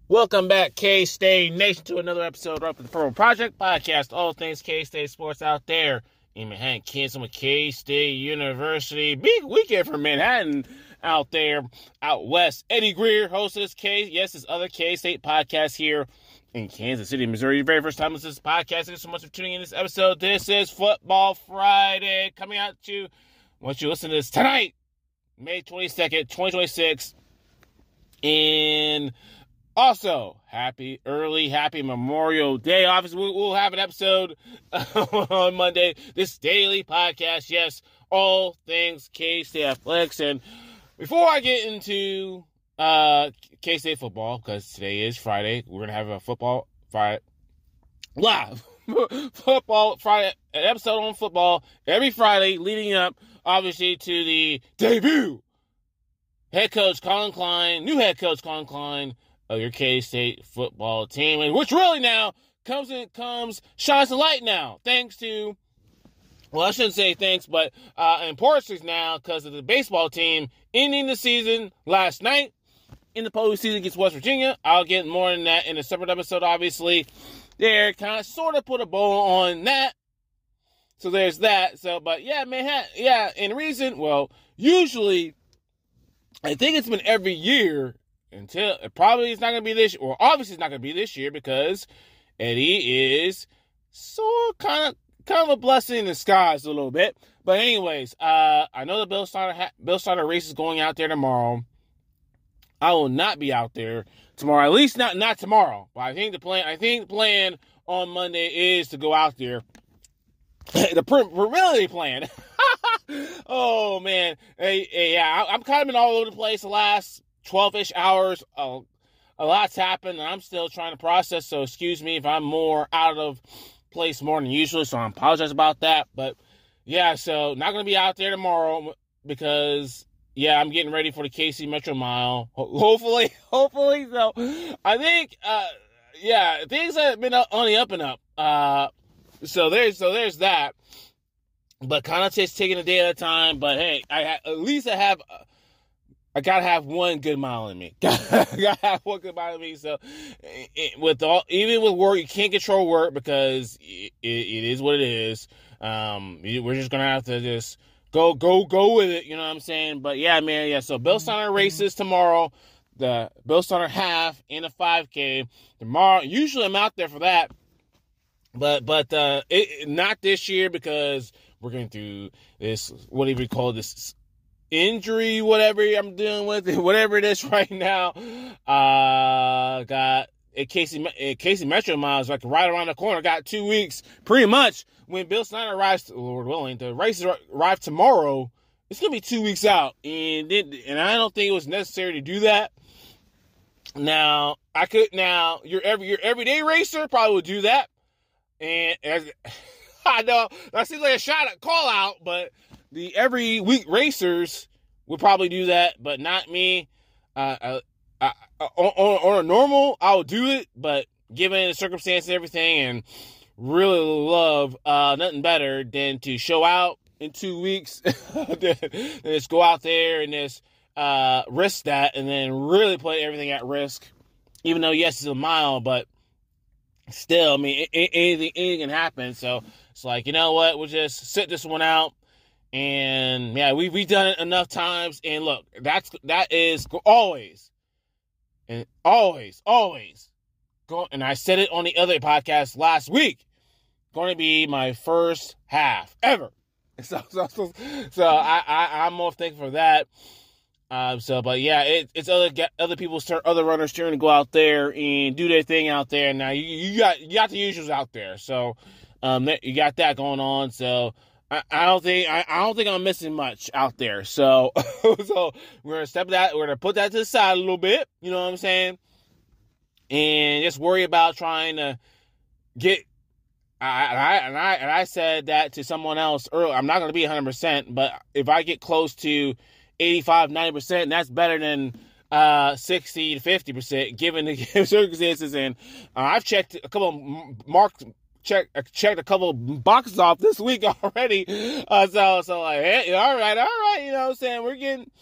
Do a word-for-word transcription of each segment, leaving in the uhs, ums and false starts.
Welcome back, K-State Nation, to another episode of the Purple Project podcast. All things K-State sports out there in Manhattan, Kansas, with K-State University. Big weekend for Manhattan out there, out west. Eddie Greer hosts this K, yes, this other K-State podcast here in Kansas City, Missouri. Your very first time listening to this podcast. Thank you so much for tuning in this episode. This is Football Friday, coming out to you once you listen to this tonight, May twenty-second, twenty twenty-six, in... Also, happy early, happy Memorial Day. Obviously, we'll have an episode on Monday. This daily podcast, yes, all things K-State athletics. And before I get into uh, K-State football, because today is Friday, we're going to have a football Friday live. football Friday, an episode on football every Friday leading up, obviously, to the debut. Head coach Colin Klein, new head coach Colin Klein, of your K-State football team, and which really now comes in, comes shines the light now, thanks to, well, I shouldn't say thanks, but uh, importance now because of the baseball team ending the season last night in the postseason against West Virginia. I'll get more than that in a separate episode, obviously. There, kind of, sort of put a bow on that. So there's that. So, but yeah, Manhattan, yeah, and the reason, well, usually, I think it's been every year. Until it probably it's not going to be this, or obviously it's not going to be this year because Eddie is so kind of kind of a blessing in disguise a little bit. But anyways, uh, I know the Bill Steiner ha- Bill Steiner race is going out there tomorrow. I will not be out there tomorrow, at least not not tomorrow. But I think the plan I think the plan on Monday is to go out there. the preliminary plan. Oh man, hey, hey, yeah, I, I'm kind of been all over the place the last twelve-ish hours, uh, a lot's happened, and I'm still trying to process, so excuse me if I'm more out of place more than usual, so I apologize about that, but yeah, so not going to be out there tomorrow, because, yeah, I'm getting ready for the K C Metro Mile, Ho- hopefully, hopefully, so, I think, uh, yeah, things have been on the up and up, uh, so there's, so there's that, but kind of just taking a day at a time, but hey, I at least I have, uh, I gotta have one good mile in me. gotta have one good mile in me. So, it, with all, even with work, you can't control work because it, it, it is what it is. Um, we're just gonna have to just go, go, go with it. You know what I'm saying? But yeah, man, yeah. So Bill Steiner races tomorrow. The Bill Steiner half and a five K tomorrow. Usually I'm out there for that, but but uh, it, not this year because we're going through this. What do we call this? Injury, whatever I'm dealing with, whatever it is right now. Uh, got a Casey, a Casey Metro Mile is like right around the corner. Got two weeks, pretty much. When Bill Steiner arrives, Lord willing, the race arrive tomorrow. It's gonna be two weeks out, and then, and I don't think it was necessary to do that. Now I could now your every your everyday racer probably would do that, and as I know that seems like a shot at call out, but the every week racers would probably do that, but not me. Uh, I, I, on, on a normal, I would do it, but given the circumstances and everything, and really love uh, nothing better than to show out in two weeks, then just go out there and just uh, risk that, and then really put everything at risk. Even though yes, it's a mile, but still, I mean, anything, anything can happen. So it's like, you know what? We'll just sit this one out. And yeah, we we've done it enough times. And look, that's that is always, and always, always, go. And I said it on the other podcast last week. Going to be my first half ever. So so so, so I, I I'm more thankful for that. Um. So, but yeah, it, it's other other people's turn, other runners' turn to go out there and do their thing out there. Now you you got you got the usuals out there. So, um, you got that going on. So. I, I don't think I, I don't think I'm missing much out there. So so we're gonna step that we're gonna put that to the side a little bit, you know what I'm saying? And just worry about trying to get I and I and I and I said that to someone else earlier. I'm not gonna be one hundred percent, but if I get close to eighty-five, ninety percent, that's better than uh sixty to fifty percent given the circumstances. And uh, I've checked a couple of marks Check, checked a couple of boxes off this week already. Uh, so, so like, hey, all right, all right, you know what I'm saying? We're getting,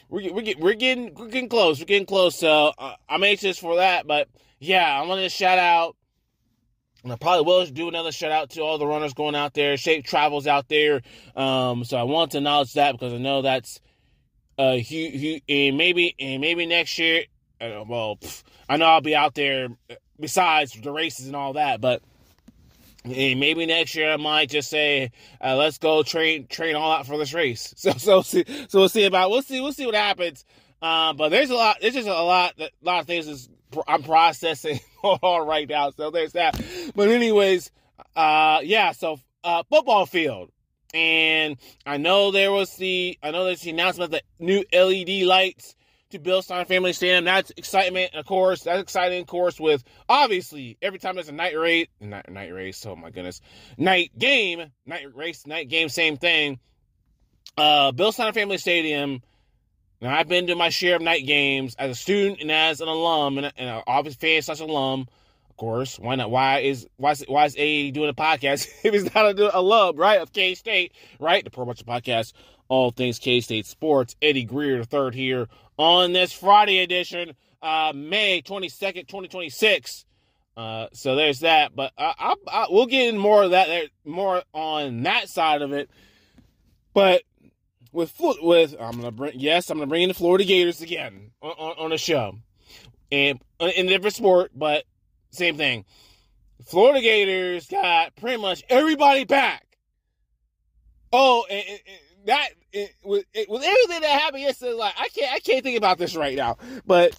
we're we're, get, we're getting we're getting close. We're getting close. So uh, I'm anxious for that. But yeah, I wanted to shout out. And I probably will do another shout out to all the runners going out there, safe travels out there. Um, so I want to acknowledge that because I know that's uh, huge. Hu- and maybe and maybe next year, uh, well, pff, I know I'll be out there besides the races and all that, but and maybe next year I might just say, uh, let's go train train all out for this race. So so see, so we'll see about we'll see we'll see what happens. Um, but there's a lot. There's just a lot. A lot of things is I'm processing all right now. So there's that. But anyways, uh, yeah. So uh, football field, and I know there was the I know there's the announcement of the new L E D lights to Bill Stein Family Stadium. That's excitement, of course. That's exciting, of course, with obviously every time there's a night race, night, night race, oh my goodness, night game, night race, night game, same thing. Uh, Bill Stein Family Stadium. Now, I've been to my share of night games as a student and as an alum, and, and an obvious fan slash alum, of course. Why not? Why is why is, why is A doing a podcast if he's not a alum, right, of K-State, right? The Pro Bunch Podcast, all things K-State sports. Eddie Greer the third here on this Friday edition, uh, May twenty-second, twenty twenty-six. Uh, so there's that. But I, I, I, we'll get in more of that, there, more on that side of it. But With with I'm gonna bring yes I'm gonna bring in the Florida Gators again on, on, on the show, and in a different sport, but same thing. Florida Gators got pretty much everybody back. Oh, and, and, and that it, with it, with everything that happened yesterday, like I can't I can't think about this right now, but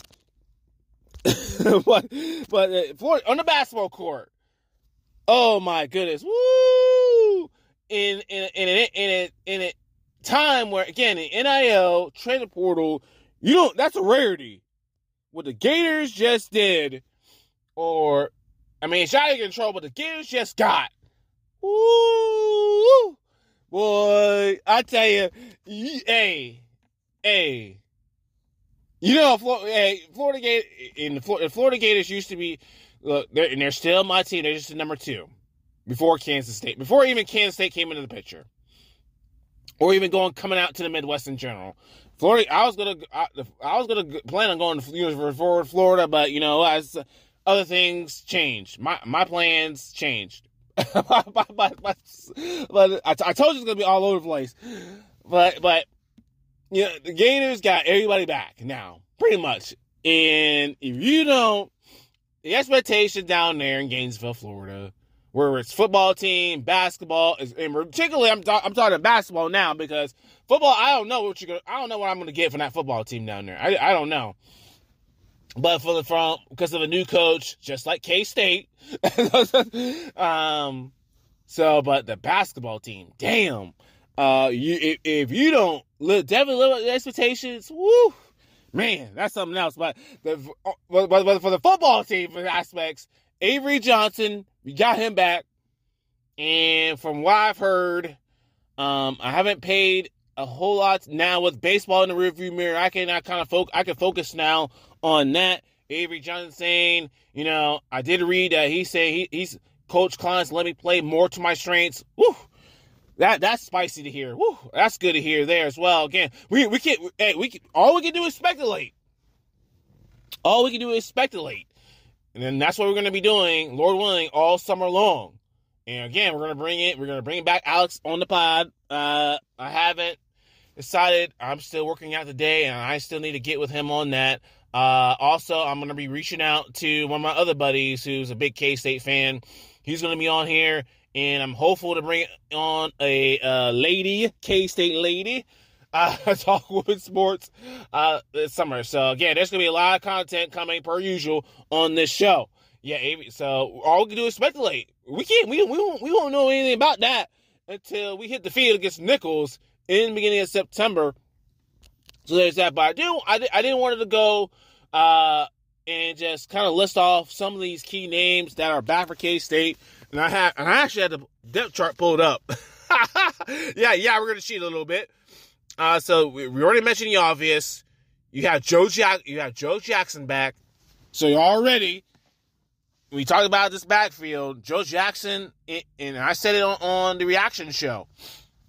but but uh, Florida on the basketball court. Oh my goodness, woo! In in in it in it in it. Time where, again, in N I L, transfer portal, you don't, that's a rarity. What the Gators just did, or, I mean, it's out of control, but the Gators just got. Woo! Boy, I tell you, hey, hey, you know, Florida, hey, Florida Gators, in the Florida, Florida Gators used to be, look, they're, and they're still my team, they're just the number two, before Kansas State, before even Kansas State came into the picture. Or even going coming out to the Midwest in general. Florida, I was gonna, I, I was gonna plan on going to University of Florida, but you know, as other things changed, my my plans changed. but, but, but, but I, I told you it's gonna be all over the place. But but you know, the Gators got everybody back now, pretty much. And if you don't, the expectation down there in Gainesville, Florida, where it's football team, basketball, and particularly I'm, ta- I'm talking basketball now because football, I don't know what you're gonna, I don't know what I'm gonna get from that football team down there. I, I don't know, but for the from because of a new coach, just like K-State, um, so but the basketball team, damn, uh, you if, if you don't live, definitely live up to the expectations, woo, man, that's something else. But the but, but for the football team, for the aspects, Avery Johnson. We got him back, and from what I've heard, um, I haven't paid a whole lot now with baseball in the rearview mirror. I can I kind of focus. I can focus now on that. Avery Johnson saying, you know, I did read that he said he, he's Coach Klein's let me play more to my strengths. Woo, that that's spicy to hear. Woo, that's good to hear there as well. Again, we we can hey, we can, all we can do is speculate. All we can do is speculate. And then that's what we're going to be doing, Lord willing, all summer long. And again, we're going to bring it. We're going to bring back Alex on the pod. Uh, I haven't decided. I'm still working out today, and I still need to get with him on that. Uh, also, I'm going to be reaching out to one of my other buddies who's a big K-State fan. He's going to be on here, and I'm hopeful to bring on a uh, lady, K-State lady, uh, talk with sports uh, this summer. So, again, there's going to be a lot of content coming, per usual, on this show. Yeah, so all we can do is speculate. We can't, we, we, won't, we won't know anything about that until we hit the field against Nichols in the beginning of September. So there's that. But I do, I, I didn't want to go uh, and just kind of list off some of these key names that are back for K-State. And I have, and I actually had the depth chart pulled up. yeah, yeah, we're going to cheat a little bit. Uh, so we, we already mentioned the obvious. You have Joe Jack, you have Joe Jackson back. So you're already, we talked about this backfield, Joe Jackson, and I said it on, on the reaction show.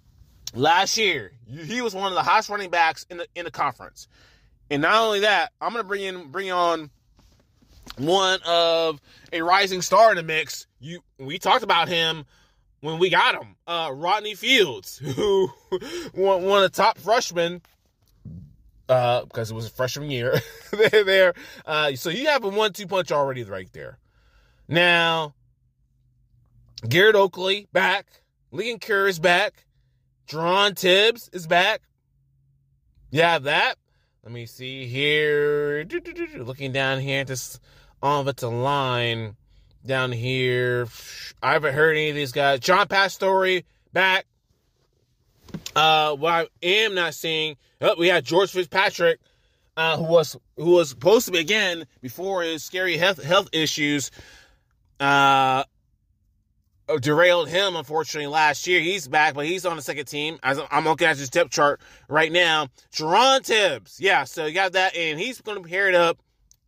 last year, he was one of the hottest running backs in the in the conference. And not only that, I'm gonna bring in bring on one of a rising star in the mix. You we talked about him when we got him, uh, Rodney Fields, who one, one of the top freshmen, uh, because it was a freshman year there. there. Uh, so you have a one-two punch already right there. Now, Garrett Oakley back, Lincoln Kerr is back, Jerron Tibbs is back. You have that. Let me see here. Looking down here at this offensive line. Down here, I haven't heard any of these guys. John Pastore back. Uh, what I am not seeing, oh, we had George Fitzpatrick, uh, who was who was supposed to be again before his scary health health issues, uh, derailed him unfortunately last year. He's back, but he's on the second team. As I'm looking at his depth chart right now, Jerron Tibbs, yeah. So you got that, and he's going to pair it up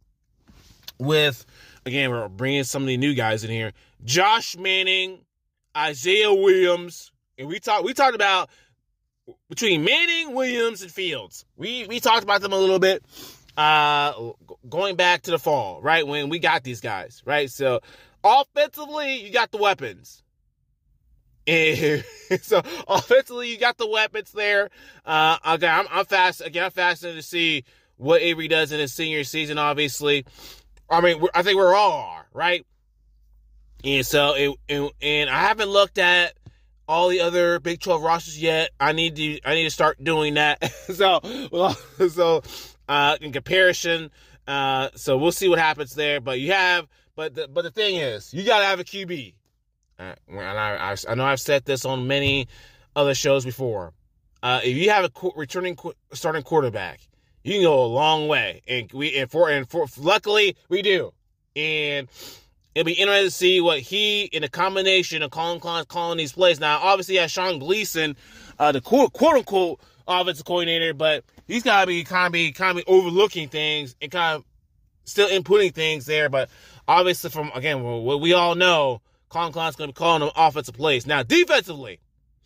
with. Again, we're bringing some of the new guys in here. Josh Manning, Isaiah Williams, and we talked. We talked about between Manning, Williams, and Fields. We we talked about them a little bit, uh, going back to the fall, right when we got these guys, right. So offensively, you got the weapons. And so offensively, you got the weapons there. Uh, okay, I'm, I'm fast. Again, I'm fascinated to see what Avery does in his senior season. Obviously. I mean, I think we're all are, right? And so, it, and, and I haven't looked at all the other Big twelve rosters yet. I need to, I need to start doing that. so, well, so, uh, in comparison, uh, so we'll see what happens there. But you have, but the, but the thing is, you gotta have a Q B. Uh, and I, I, I know I've said this on many other shows before. Uh, if you have a qu- returning qu- starting quarterback, you can go a long way, and we and for and for luckily we do, and it'll be interesting to see what he in a combination of Colin Klein calling these plays. Now, obviously, he has Sean Gleason, uh, the quote, quote unquote offensive coordinator, but he's gotta be kind of be kind of be overlooking things and kind of still inputting things there. But obviously, from again what we all know, Colin Klein's gonna be calling them offensive plays. Now, defensively,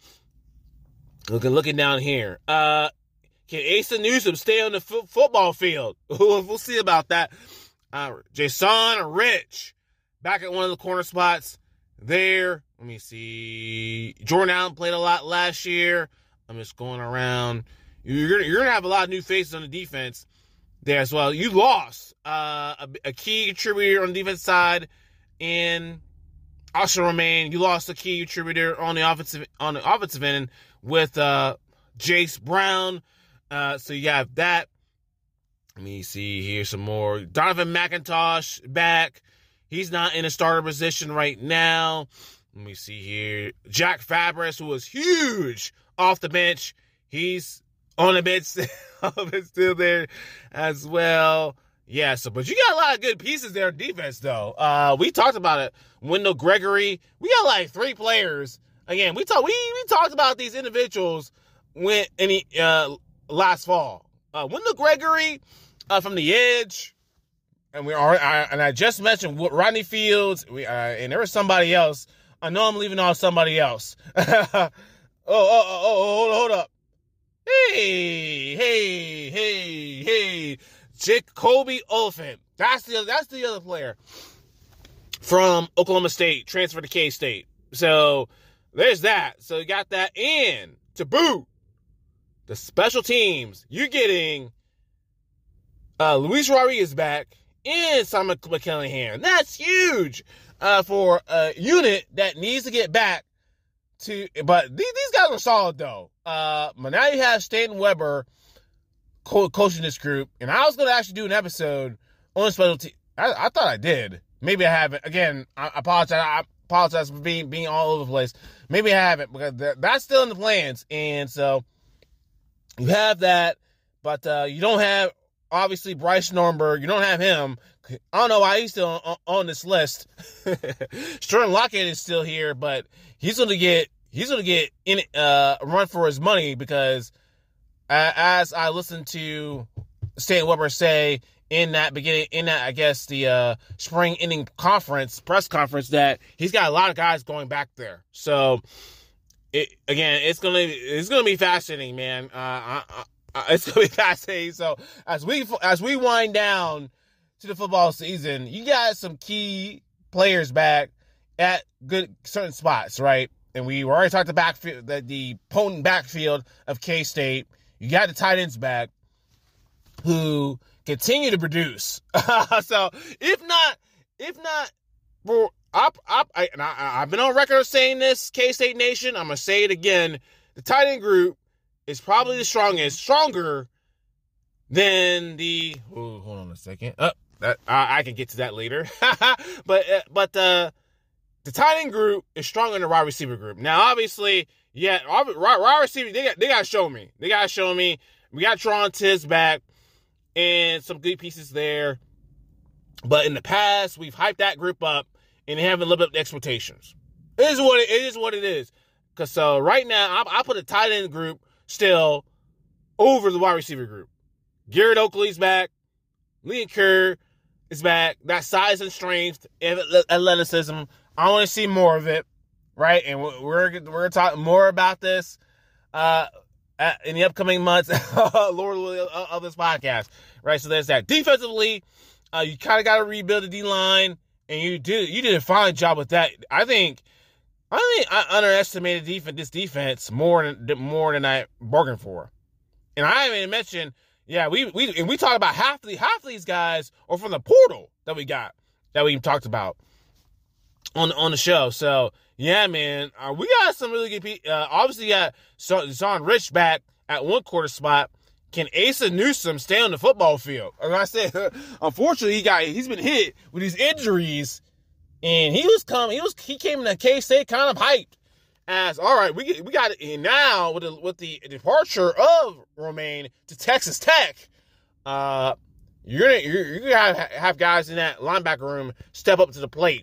looking looking down here, uh. Can Asa Newsom stay on the f- football field? We'll see about that. Uh, Jason Rich back at one of the corner spots there. Let me see. Jordan Allen played a lot last year. I'm just going around. You're gonna, you're gonna have a lot of new faces on the defense there as well. You lost uh, a, a key contributor on the defense side in Austin Romaine. You lost a key contributor on the offensive on the offensive end with uh, Jace Brown. Uh, so you have that. Let me see here some more. Donovan McIntosh back. He's not in a starter position right now. Let me see here. Jack Fabris, who was huge off the bench. He's on the bench still there as well. Yeah, so but you got a lot of good pieces there on defense, though. Uh, we talked about it. Wendell Gregory. We got like three players. Again, we talked we, we talked about these individuals when any uh last fall. Uh, Wendell Gregory uh, from the edge, and we are, I, and I just mentioned Rodney Fields, we, uh, and there was somebody else. I know I'm leaving off somebody else. oh, oh, oh, oh, hold, hold up. Hey, hey, hey, hey, Jacoby Oliphant. That's the that's the other player from Oklahoma State, transferred to K-State. So there's that. So you got that, and to boot. The special teams, you're getting uh, Luis Rodriguez back and Simon McClellan. That's huge uh, for a unit that needs to get back to. But these, these guys are solid, though. Uh, but now you have Stanton Weber co- coaching this group. And I was going to actually do an episode on special teams. I, I thought I did. Maybe I haven't. Again, I, I apologize. I apologize for being, being all over the place. Maybe I haven't, because that, that's still in the plans. And so you have that, but uh, you don't have, obviously, Bryce Nornberg. You don't have him. I don't know why he's still on, on this list. Sterling Lockett is still here, but he's going to get he's going to get in uh, run for his money, because uh, as I listened to Stanton Weber say in that beginning, in that I guess the uh, spring inning conference press conference, that he's got a lot of guys going back there. So it, again, it's gonna it's gonna be fascinating, man. Uh, I, I, it's gonna be fascinating. So as we as we wind down to the football season, you got some key players back at good certain spots, right? And we already talked the backfield, the, the potent backfield of K-State. You got the tight ends back who continue to produce. So if not, if not, for up, up, I, and I, I've been on record of saying this, K-State Nation. I'm gonna say it again. The tight end group is probably the strongest, stronger than the. Oh, hold on a second. Oh, that, I, I can get to that later. but uh, but uh, the tight end group is stronger than the wide receiver group. Now, obviously, yeah, wide receiver they got they got to show me. They got to show me. We got Tron Tiz back and some good pieces there. But in the past, we've hyped that group up and they haven't lived up to expectations. It is what it, it is. What it is. Because so right now, I, I put a tight end group still over the wide receiver group. Garrett Oakley's back. Liam Kerr is back. That size and strength, athleticism. I want to see more of it, right? And we're we're going to talk more about this uh, in the upcoming months, Lord of this podcast, right? So there's that. Defensively, uh, you kind of got to rebuild the D line, and you did you did a fine job with that. I think I think I underestimated defense, this defense more than more than I bargained for, and I haven't even mentioned. Yeah, we we and we talked about half the half of these guys are from the portal that we got that we talked about on on the show. So yeah, man, uh, we got some really good people. Uh, obviously, you got Zahn Rich back at one quarter spot. Can Asa Newsom stay on the football field? And I said, unfortunately, he got he's been hit with these injuries, and he was coming. He was he came into K-State kind of hyped. As all right, we get, we got it and now with the with the departure of Romaine to Texas Tech. Uh, you're gonna you're, you're gonna have, have guys in that linebacker room step up to the plate.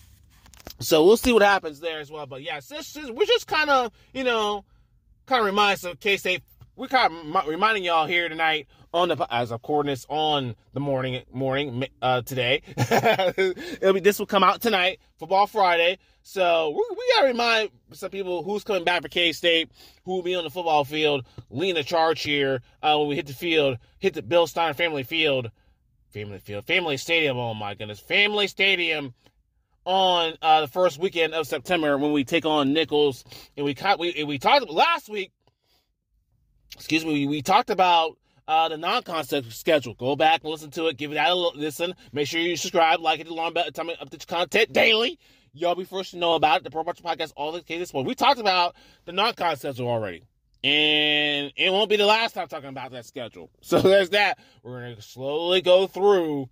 So we'll see what happens there as well. But yeah, this is, we're just kind of you know kind of reminds of K-State. We're kind of reminding y'all here tonight on the as of coordinates on the morning morning uh, today. It'll be this will come out tonight, Football Friday. So we, we gotta remind some people who's coming back for K-State, who will be on the football field, leading the charge here uh, when we hit the field, hit the Bill Steiner Family Field, Family Field, Family Stadium. Oh my goodness, Family Stadium on uh, the first weekend of September when we take on Nichols. And we we we talked last week. Excuse me, we, we talked about uh, the non-concept schedule. Go back and listen to it. Give it that a listen. Make sure you subscribe, like it, learn about tell me up to content daily. Y'all be first to know about it. The Pro Boxing Podcast, all the cases. Sport. We talked about the non-con schedule already. And it won't be the last time talking about that schedule. So there's that. We're going to slowly go through.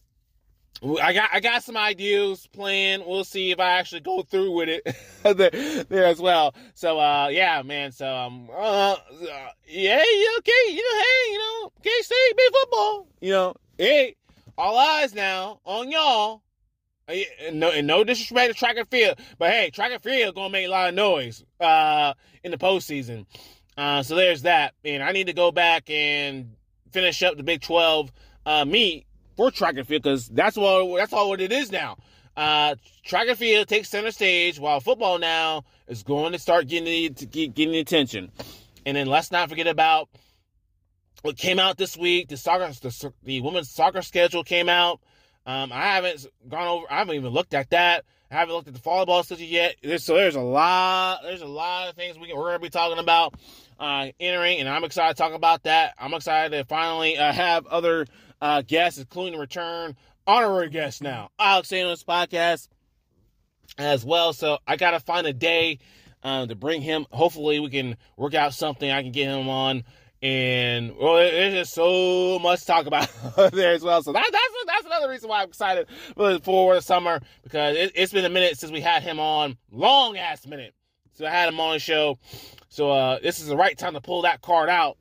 I got I got some ideas planned. We'll see if I actually go through with it there, there as well. So, uh, yeah, man. So, um, uh, uh, yeah, okay. You know, hey, you know, K-State, big football. You know, hey, all eyes now on y'all. And no, and no disrespect to track and field, but hey, track and field gonna make a lot of noise uh, in the postseason. Uh, so there's that. And I need to go back and finish up the Big twelve uh, meet for track and field because that's all. That's all what it is now. Uh, track and field takes center stage, while football now is going to start getting the, getting the attention. And then let's not forget about what came out this week. The soccer, the, the women's soccer schedule came out. Um, I haven't gone over. I haven't even looked at that. I haven't looked at the volleyball schedule yet. There's, so there's a lot. There's a lot of things we can, we're going to be talking about uh, entering, and I'm excited to talk about that. I'm excited to finally uh, have other uh, guests, including the return honorary guest now, Alex on this podcast as well. So I got to find a day uh, to bring him. Hopefully, we can work out something. I can get him on. And well, there's just so much to talk about there as well. So that, that's that's another reason why I'm excited for the summer, because it, it's been a minute since we had him on, long ass minute. So I had him on the show. So uh, this is the right time to pull that card out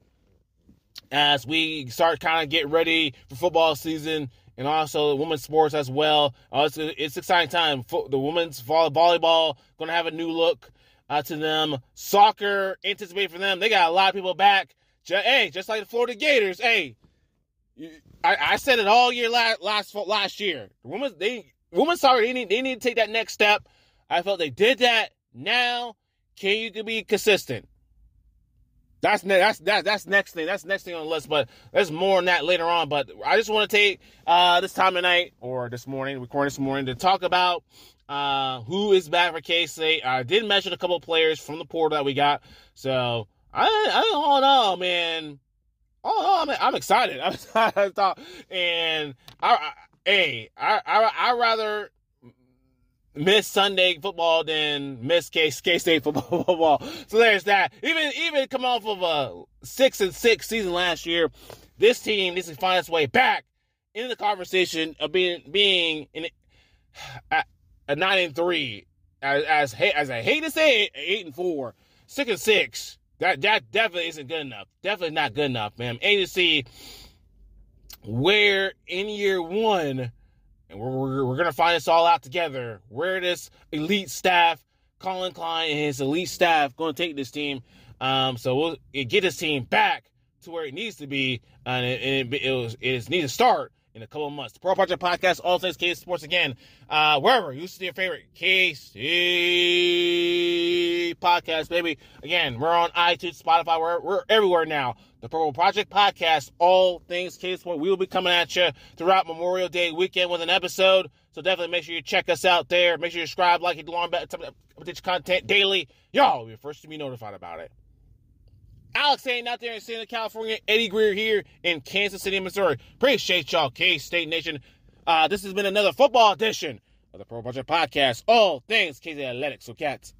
as we start kind of get ready for football season and also women's sports as well. Uh, it's it's exciting time. The women's volleyball going to have a new look uh, to them. Soccer, anticipate for them. They got a lot of people back. Hey, just like the Florida Gators, hey, I, I said it all year last last last year. The women, they women's soccer, they need they need to take that next step. I felt they did that. Now can you be consistent? That's ne- that's that's that's next thing. That's next thing on the list. But there's more on that later on. But I just want to take uh, this time of night or this morning, recording this morning, to talk about uh, who is back for K-State. I did mention a couple of players from the portal that we got. So I I don't know, man. Oh, I'm I'm excited. I'm excited. And I, I hey, I I I rather miss Sunday football than miss K State football, football. So there's that. Even even coming off of a six and six season last year, this team needs to find its way back into the conversation of being being in a, a nine and three. As as as I hate to say it, eight and four, six and six. That that definitely isn't good enough. Definitely not good enough, man. A to see where in year one. And we're, we're, we're going to find this all out together. Where this elite staff, Colin Klein and his elite staff, going to take this team. Um, so we'll get this team back to where it needs to be. And it, it, it, was, it needs to start in a couple of months. The Pro Project Podcast, all things K-State Sports again. Uh, wherever you see your favorite K-State podcast, baby. Again, we're on iTunes, Spotify. We're, we're everywhere now. The Pro Project Podcast, all things K-State Sports. We will be coming at you throughout Memorial Day weekend with an episode. So definitely make sure you check us out there. Make sure you subscribe, like, and alarm bell, update content daily. Y'all will be the first to be notified about it. Alex Hayden out there in San California. Eddie Greer here in Kansas City, Missouri. Appreciate y'all, K-State Nation. Uh, this has been another football edition of the Pro Project Podcast. All things K-State Athletics. So, cats.